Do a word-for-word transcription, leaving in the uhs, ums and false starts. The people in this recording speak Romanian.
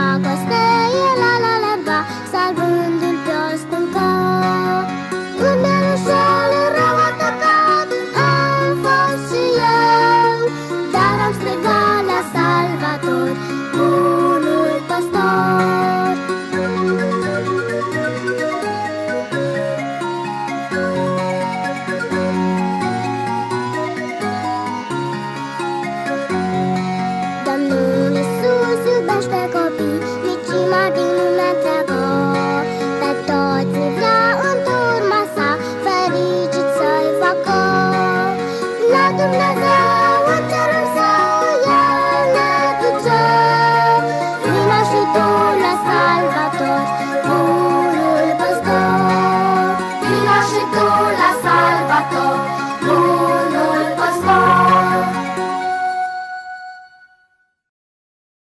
dragoste el a alerga, salvându-l pe-o stâncă. În mielușel rău atacat am fost și eu, dar am strigat la Salvator, bunul păstor. Domnul Iisus iubește copii, micima din lumea întreagă. Pe toți îi vrea în turma sa, fericit să-i facă. La Dumnezeu